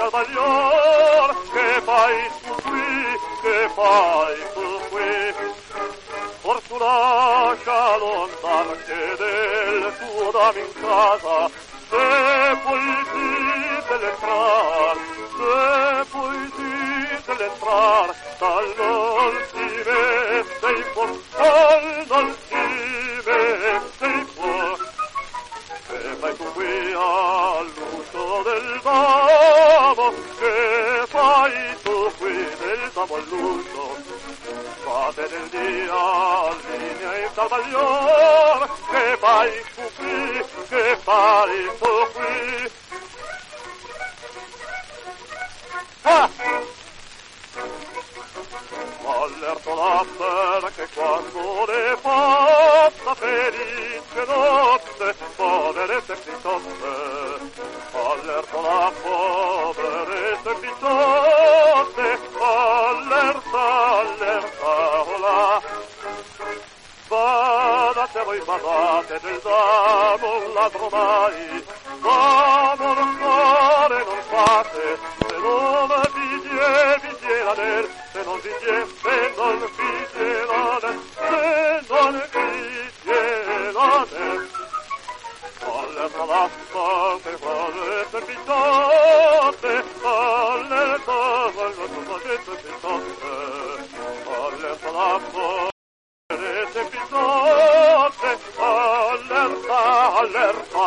travagliar, che fai tu qui? Fortunacia lontan che del tuo dami in casa, se puoi dell'entrar, tal non si mette in po', che fai tu qui all'uscio del damo, che fai tu qui del damo all'uscio? Fate del dia linea in travagliar, che fai tu qui? Ah! Allerto la perché quando ne fatta felice notte, poverette piccotte, allerto la poverette piccotte, allerta, olà. Badate voi, badate del damo un ladro mai, damo non fare, non fate, se non vigie la nel, se non vigie la nel. Allerta l'acqua che volete piccotte, allerta l'acqua. Allerta,